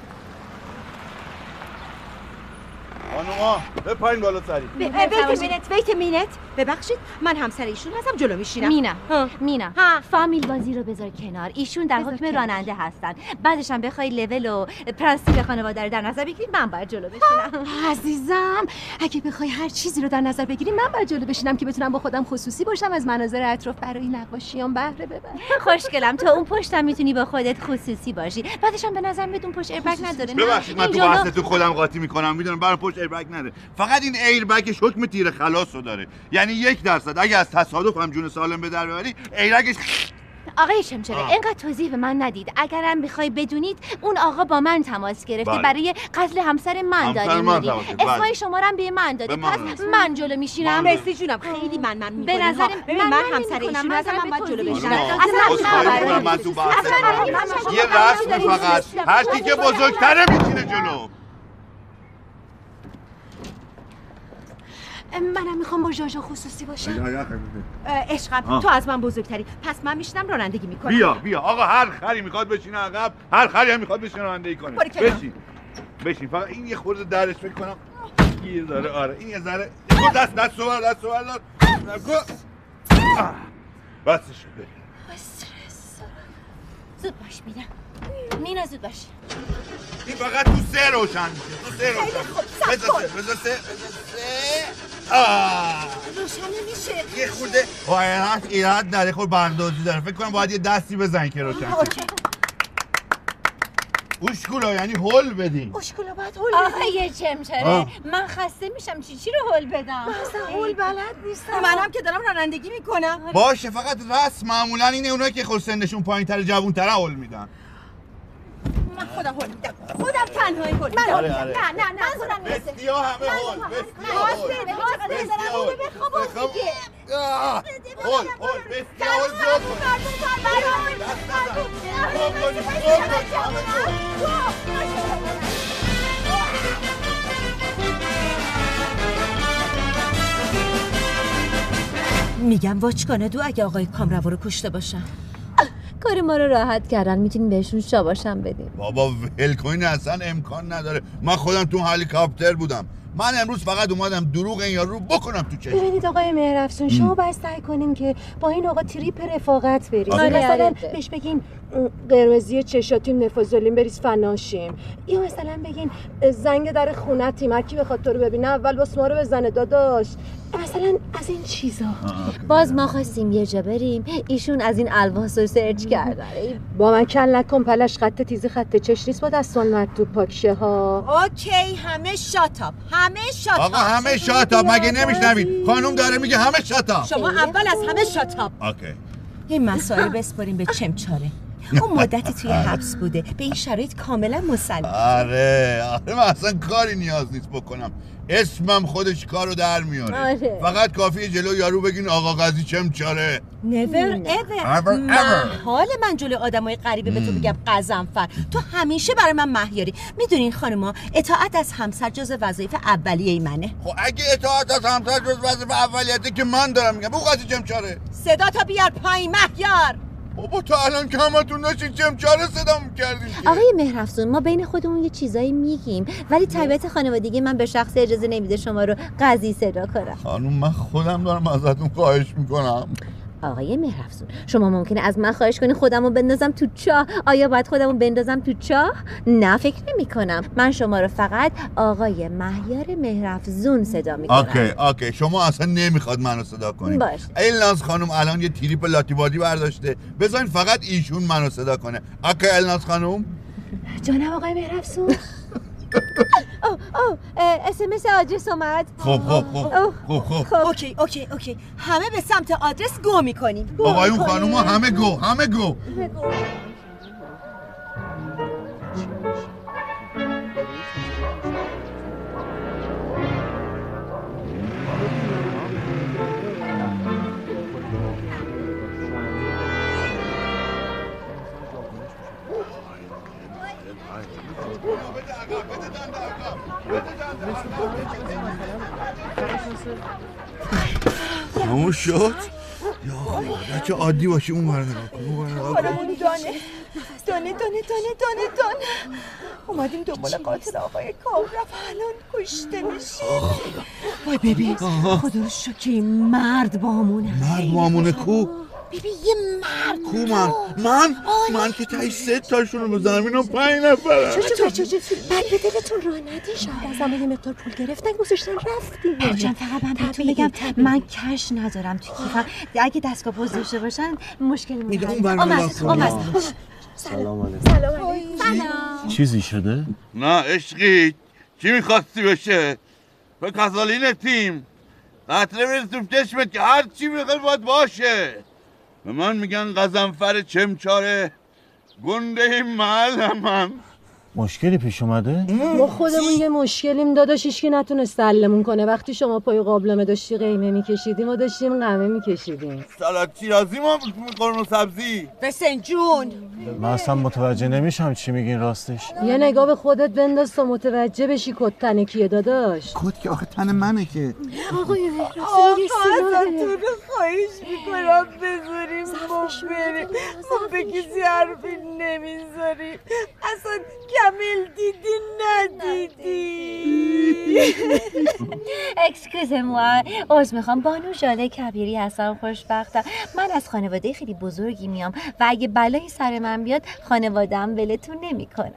Speaker 12: خانوما بپرین بالا سری.
Speaker 19: ویت مینت. ببخشید من همسر ایشون هستم جلو میشینم.
Speaker 7: مینا فامیل بازی رو بذار کنار. ایشون در حکم راننده هستن. بعدش هم بخوای لول و پرنسیپ خانواده رو در نظر بگیری من باید جلو بشینم.
Speaker 11: عزیزم اگه بخوای هر چیزی رو در نظر بگیری من باید جلو بشینم که بتونم با خودم خصوصی باشم، از مناظر اطراف برای نقاشیام بهره ببرم.
Speaker 7: خوشگلم تو اون پشتم میتونی با خودت خصوصی باشی. بعدش هم به نظر بدون پشت ایربگ نداره.
Speaker 12: ببخشید من تو بحثتون خودم قاطی میکنم. میدونم برای پشت ایربگ نداره. فقط این ایربگش حکم تیر خلاص رو داره. یعنی 1% اگه از تصادف هم جون سالم به در ببری ایربگش.
Speaker 7: آقای شمچره اینقدر توضیح به من ندید. اگرم بخوای بدونید اون آقا با من تماس گرفته برای قتل همسر من داریم میریم. اسمای شمارم به من داده. پس من جلو میشینم.
Speaker 19: بسی جونم خیلی من میکنم.
Speaker 7: به نظر
Speaker 19: من همسر ایشون هستم. من باید جلو بشینم.
Speaker 12: اصلا من تو بحث یه رسم فقط هر کی که بزرگتره میشینه جلو.
Speaker 11: منم میخوام با ژاژا خصوصی باشم.
Speaker 19: عشقم تو از من بزرگتری. پس من میشینم رانندگی میکنم.
Speaker 12: بیا آقا هر خری میخواد بشینه عقب، هر خری هم میخواد بشینه رانندگی کنه. بشین فقط این یه خورده درش فکر کنم یه ذره. آره این یه ذره دست سوال بسش شده.
Speaker 7: زود باش مینا زود باش.
Speaker 12: این فقط تو سه روشن میشه. بذار سه.
Speaker 19: روشن نمیشه.
Speaker 12: یه خورده ایراد داره. خود براندازی داره. فکر کنم باید یه دستی بزنی که روشن شه. اشکولا یعنی هول بدیم.
Speaker 11: اشکولا باید هول بدیم.
Speaker 7: آخه چمچره من خسته میشم. چی رو هول بدم؟
Speaker 11: من اصلا هول بلد نیستم.
Speaker 19: منم که دارم رانندگی میکنم.
Speaker 12: باشه فقط رسم معمولا اینه اونایی که خود سنشون پایین‌تر جوون‌تر هول میدن.
Speaker 19: من خودم هول میدم. خودم تنهایی هول میدم.
Speaker 12: آره.
Speaker 19: نه خودم نیست.
Speaker 12: بستیا همه هول.
Speaker 19: بستیا بخواب دیگه.
Speaker 12: هول بستیا هول
Speaker 19: میگم واچ کنه دو اگه آقای کامروا رو کشته باشن.
Speaker 7: کار ما رو راحت کردن. میتونیم بهشون شاباشم بدیم.
Speaker 12: بابا ولکوین اصلا امکان نداره. من خودم تو هلیکاپتر بودم. من امروز فقط اومدم دروغ این یارو رو بکنم تو چشم.
Speaker 11: ببینید آقای مهرافسون شما باید سعی کنین که با این آقا تریپ رفاقت برید. مثلا بهش بگین قرمزی چشاتیم نفوذالین بریز فناشیم، یا مثلا بگین زنگ در خونتیم هر کی بخواد تو رو ببینه اول باس ما رو بزنه داداش. مثلا از این چیزا.
Speaker 7: باز ما خواستیم یه جا بریم ایشون از این الواس رو سرچ کردن.
Speaker 11: با من کل نکن پلش خط تیزی خط چش نیست با دستان مرد تو پاکشه ها.
Speaker 19: اوکی همه شاتاپ. همه شاتاب.
Speaker 12: آقا همه شاتاب مگه نمیشنوید؟ خانم داره میگه همه شاتاب.
Speaker 19: شما اول از همه شاتاب.
Speaker 12: اوکی.
Speaker 19: این مسائل بسپاریم به چمچاره. اون مدتی توی حبس بوده، به این شرایط کاملا مسلم.
Speaker 12: آره من اصلا کاری نیاز نیست بکنم، اسمم خودش کارو در میاره. فقط کافیه جلو یارو بگین آقا قاضی چمچاره.
Speaker 19: never ever. محال من جلو آدمای غریبه به تو بگم قزنفر. تو همیشه برای من مهیاری. میدونین خانوما اطاعت از همسر جز وظایف اولیه منه.
Speaker 12: خب اگه اطاعت از همسر جز وظیفه اولیته که من دارم میگم، بگو قاضی چمچاره.
Speaker 19: صدا تا بیار پایین مهیار.
Speaker 12: بابا تا الان که همتون داشتین چمچاره صدا میکردین.
Speaker 7: آقای مهرافزون، ما بین خودمون یه چیزایی میگیم، ولی طبیعت خانوادگی من به شخص اجازه نمیده شما رو قاضی صدا کنم.
Speaker 12: خانوم من خودم دارم ازتون خواهش میکنم.
Speaker 7: آقای مهرافزون، شما ممکنه از من خواهش کنی خودمو بندازم تو چاه. آیا باید خودمو بندازم تو چاه؟ نه فکر نمی کنم. من شما رو فقط آقای مهیار مهرافزون صدا میکنم.
Speaker 12: اوکی شما اصلا نمیخواد منو صدا کنید.
Speaker 7: باش.
Speaker 12: الناز خانم الان یه تریپ لاتیبادی برداشته، بذارین فقط ایشون منو صدا کنه. اوکی الناز خانم.
Speaker 11: جانم آقای مهرافزون.
Speaker 7: SMS آدرس اومد.
Speaker 12: خب
Speaker 19: اوکی همه به سمت آدرس گو میکنیم.
Speaker 12: آقایون خانوم همه گو. همون شد؟ یا خدا بچه عادی باشی اون برنگاه کن.
Speaker 15: خانمون دانه اومدیم دنبال قاتل آقای کامرف، الان کشته میشه.
Speaker 19: وای ببین خدا رو شکر این مرد بامونه.
Speaker 12: کو؟
Speaker 19: ببین یه مرد
Speaker 12: کو من که تایی 3 تاشون رو بزنم اینا 5 نفرم.
Speaker 11: بعد به دلتون راه ندی، شاید از همه یه مقدار پول گرفتن گذاشتن رفتیم.
Speaker 7: جان فقط من بهتون بگم من کش ندارم تو کیفم. اگه دستگاه پوز داشته باشن مشکل
Speaker 9: سلام علیکم. چیزی شده؟
Speaker 12: نه عشقی، چی میخواستی بشه؟ به کسالین تیم قطره برید تو چشمت که هر چی میخواد باید باشه. به من میگن قزنفر چمچاره، گنده این محل من.
Speaker 9: مشکلی پیش اومده؟
Speaker 11: ما خودمون یه مشکلیم داداش، هیچکی نتونست حلمون کنه. وقتی شما پای قابلمه داشتی قیمه میکشیدیم و داشتیم قمه میکشیدیم.
Speaker 12: سلات شیرازی ما قرمه سبزی.
Speaker 19: بسن جون
Speaker 9: من اصلا متوجه نمیشم چی میگین راستش.
Speaker 11: یه نگاه به خودت بنداز تا متوجه بشی کت تن کیه داداش.
Speaker 12: کت که آخه تن منه که.
Speaker 11: آقای مهرافزون
Speaker 15: ازتون خواهش میکنم بذاریم ما بریم. ما به کسی حرفی نمیذاریم. اصلا کمیل دیدی ندیدی.
Speaker 7: اکسکوز موا، عذر میخوام، بانو ژاله کبیری هستم، خوشبختم. من از خانواده خیلی بزرگی میام و اگه بلایی سر من بیاد خانواده‌ام ولتون نمیکنه.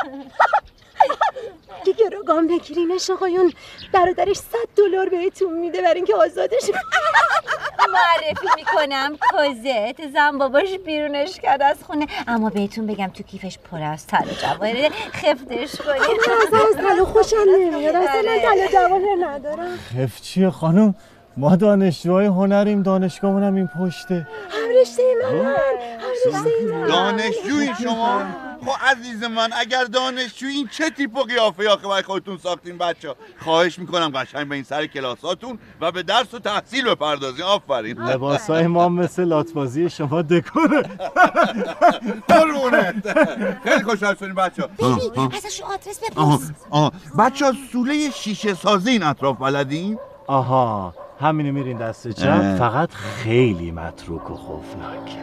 Speaker 11: که گروگان بگیرینش آقایون، برادرش $100 بهتون میده برای اینکه آزادش.
Speaker 7: معرفی میکنم کوزت، زن باباش بیرونش کرد از خونه، اما بهتون بگم تو کیفش پر از طلا جواهره، خفتش کنید.
Speaker 11: از طلا خوشم نمیاد، اصلا من طلا جواهر ندارم.
Speaker 9: خف چیه خانم؟ ما دانشجوهای هنریم، دانشگاهمون هم این پشته.
Speaker 11: هم رشته من.
Speaker 12: دانشجویی شما؟ خب عزیز من اگر دانشجویین چه تیپ و قیافه آخه برای خودتون ساختین بچه؟ خواهش میکنم قشنگ به این سر کلاساتون و به درس و تحصیل بپردازین. آفرین.
Speaker 9: لباسای ما مثل لاتبازی شما دکوره.
Speaker 12: قربونت. خیلی خوشحال شدیم بچه‌ها.
Speaker 19: ازش آدرس بپرس.
Speaker 12: بچه‌ها سوله شیشه سازی این اطراف بلدین؟
Speaker 9: آها همینو میرین دست چپ، فقط خیلی متروک و خوفناک.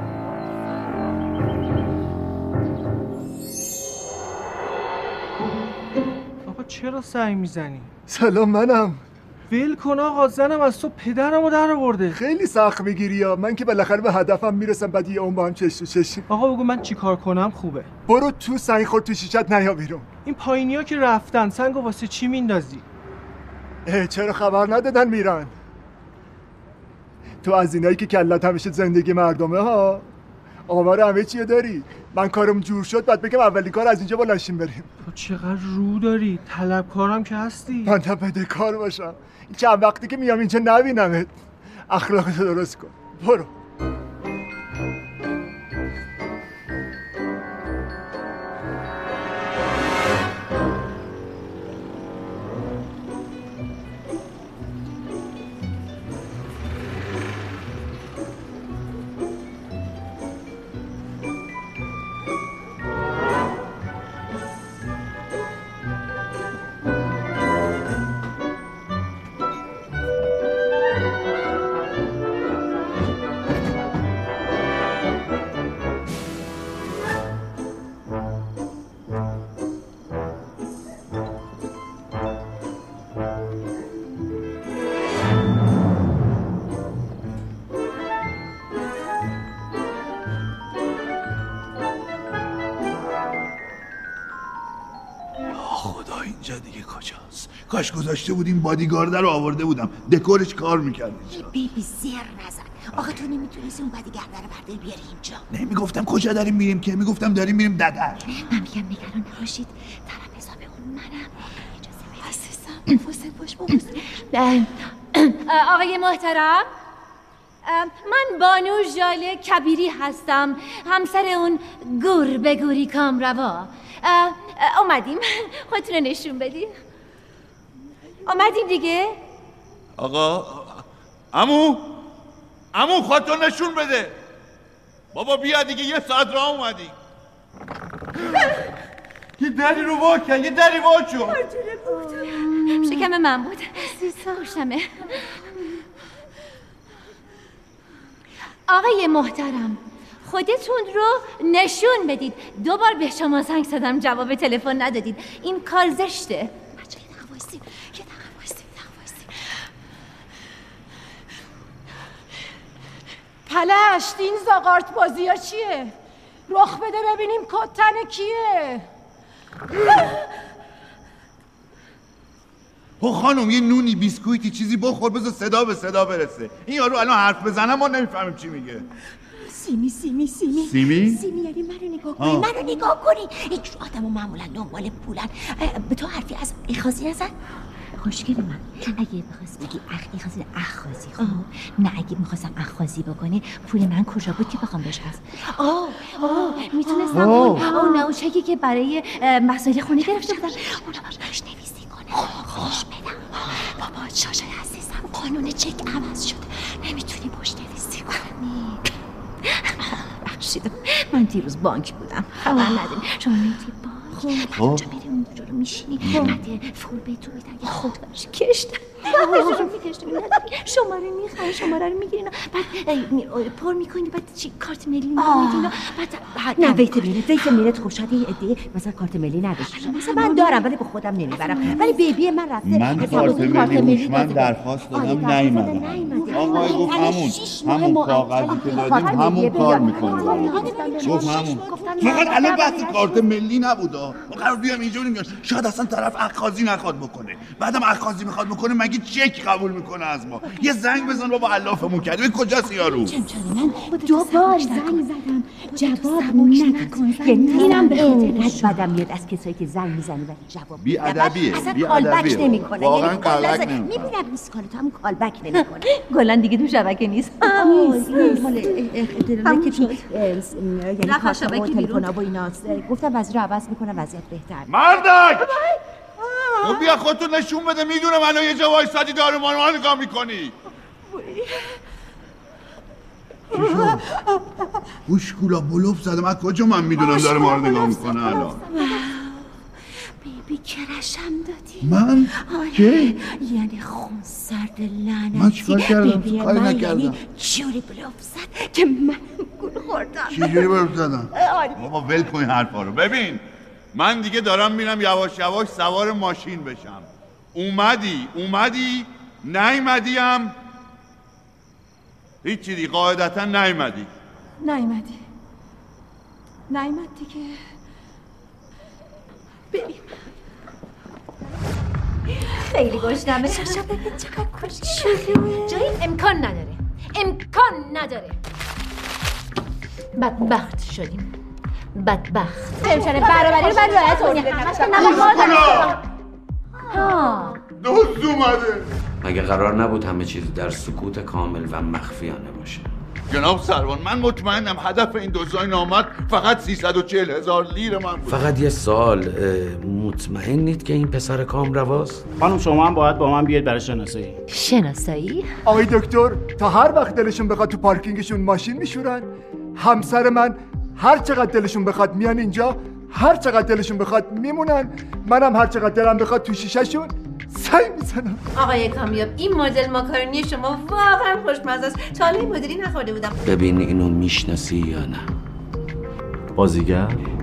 Speaker 5: آقا چرا سعی میزنی؟
Speaker 4: سلام منم.
Speaker 5: ول کن آقا، زنم از تو پدرمو در آورده.
Speaker 4: خیلی سخت میگیری یا من که بالاخره به هدفم میرسم، بعد یه اون با هم چش تو چشیم.
Speaker 5: آقا بگو من چیکار کنم خوبه؟
Speaker 4: برو تو، سنگ خورد تو شیشت نیا بیرون.
Speaker 5: این پایینیا که رفتن سنگو واسه چی میندازی؟
Speaker 4: چرا خبر ندادن میرن؟ تو از اینایی که کلت همیشه زندگی مردمه ها، آمار همه چیه داری. من کارم جور شد بعد بگم اولین کار از اینجا بالاشیم بریم.
Speaker 5: تو چقدر رو داری؟ طلبکارم که هستی.
Speaker 4: من تا بدهکار باشم؟ این چند وقتی که میام اینجا نبینمت. اخلاقتو درست کن. برو.
Speaker 2: کاش گذاشته بودیم بادیگارد رو آورده بودم دکورش کار میکرد.
Speaker 19: بیبی زیر نزن. آخه تو نمیتونستی اون بادیگارد رو برداری بیاری اینجا.
Speaker 2: نمیگفتم کجا داریم میریم که، میگفتم داریم میریم ددر.
Speaker 19: من میگم نگران نباشید، طرف حساب اون منم. اجازه بدید. عزیزم مواظب باش.
Speaker 7: آقای محترم، من بانو ژاله کبیری هستم، همسر اون گور به گوری کامروا. اومدیم خودتون رو نشون بدین. اومدیم دیگه.
Speaker 12: آقا عمو خودتون نشون بده. بابا بیا دیگه، یه ساعت راه اومدی. یه دری رو وا کن، یه دری وا شو.
Speaker 7: شکم من بود. خوشمه. آقای محترم، خودتون رو نشون بدید. 2 بار به شما زنگ زدم جواب تلفن ندادید. این کار زشته.
Speaker 19: یه دقیقه وایسیم.
Speaker 11: پلشت این زاغارت بازی ها چیه؟ رخ بده ببینیم کتن کیه؟
Speaker 12: خانم یه نونی بیسکویتی چیزی بخور، بذار صدا به صدا برسه. این یارو الان حرف بزنه ما نمیفهمیم چی میگه.
Speaker 19: سیمی یعنی منو نگاه کنی. این جور آدمو معمولا دنبال پولن. به تو حرفی از اخاذی نزن؟ خوشگل من اگه بخواست بگی اخاذی اخاذی خب نه، اگه میخواستم اخاذی بکنه پول من کجا بود که بخوام بهش
Speaker 7: میتونستم اون چکی که برای مسائل خونه گرفته بودم
Speaker 19: اونو باش نویسی کنه خوش بدم. بابا شاشه عزیزم قانون چک عوض شده، نمیتونی باش نویسی کنی. بخشید من دیروز بانک بودم، خبر نداریم. شما میتونی بانک بعد اونجا میری اونجا رو میشینی بعد فول بهتون میدن یه خودکارش کشتن شماره میخوای شماره رو میگیرین بعد پر میکنین بعد چی کارت ملی میدین بعد نه ویت میرت خوب شد. یه عده مثلا کارت ملی نداشت، مثلا من دارم ولی به خودم نمیبرم، ولی بیبی من رفته
Speaker 12: من کارت ملی من درخواست دادم نیومدم. آقای گفت همون کاغذی که دادیم همون کار میکنه. گفت همون فقط الان بحث کارت ملی نبودا. ما قرار بیام اینجا بگیم شاید اصلا طرف اخاذی نخواد بکنه، بعدم اخاذی میخواد بکنه مگه چک قبول میکنه از ما؟ یه زنگ بزن بابا علافمون کرد. ببین کجاست یارو؟
Speaker 19: من 2 بار زنگ زدم جواب نکن. اینم به خاطر بدم میاد از کسایی که زنگ میزنی ولی جواب
Speaker 12: بی ادبیه.
Speaker 19: اصلا کالبک نمیکنه.
Speaker 12: واقعا کالبک نمیکنه.
Speaker 19: میبینم میس کال تو هم کالبک نمیکنه.
Speaker 7: گلن دیگه تو شبکه نیست.
Speaker 19: مال اختلالی که تو یعنی کارت و تلفن‌ها و ایناست. گفتم وضعیت رو عوض میکنم وضعیت بهتر.
Speaker 12: مردک خب بیا خودتون نشون بده. میدونم الان یه جا وایسادی دارو ما رو نگاه میکنی. گوشکولا بلوف زدم. از کجا من میدونم داره ما رو نگاه میکنه الان؟
Speaker 19: بیبی کرشم دادی؟
Speaker 12: من؟
Speaker 19: که؟ یعنی خون سرد لعنتی.
Speaker 12: من چیکار کردم؟
Speaker 19: بیبی
Speaker 12: کاری
Speaker 19: من
Speaker 12: نکردم.
Speaker 19: یعنی جوری بلوف زد که من گول خوردم.
Speaker 12: چی جوری بلوف زدم؟ بابا ول کن این حرفا رو. ببین من دیگه دارم میرم یواش یواش سوار ماشین بشم. اومدی نیومدیم هیچی دیگه. قاعدتا نیومدی
Speaker 11: نیومد دیگه.
Speaker 7: ببین خیلی گشنمه.
Speaker 19: شاشا ببین چقدر خوشگله.
Speaker 7: جایی امکان نداره. بدبخت شدیم.
Speaker 19: بدبخت.
Speaker 16: چمچاره برابری رو باید رعایت کنی.
Speaker 12: ها دوست اومده.
Speaker 8: مگه قرار نبود همه چیز در سکوت کامل و مخفیانه باشه؟
Speaker 12: جناب سروان من مطمئنم هدف این دزدای نامرد فقط 340,000 لیر من بود.
Speaker 8: فقط یه سوال، مطمئنید که این پسر کامرواست؟
Speaker 21: خانم شما هم باید با من بیاید برای شناسایی.
Speaker 19: شناسایی؟
Speaker 4: آقای دکتر تا هر وقت دلشون بخواد تو پارکینگشون ماشین میشورن. همسر من هر چقدر دلشون بخواد میان اینجا، هر چقدر دلشون بخواد میمونن. منم هر چقدر دلم بخواد تو شیشه‌شون سعی میزنم.
Speaker 19: آقای کامیاب این مدل ماکارونی شما واقعا خوشمزه است. تا حالا این مدلی نخورده بودم.
Speaker 8: ببین اینو میشناسی یا نه؟
Speaker 9: بازیگر؟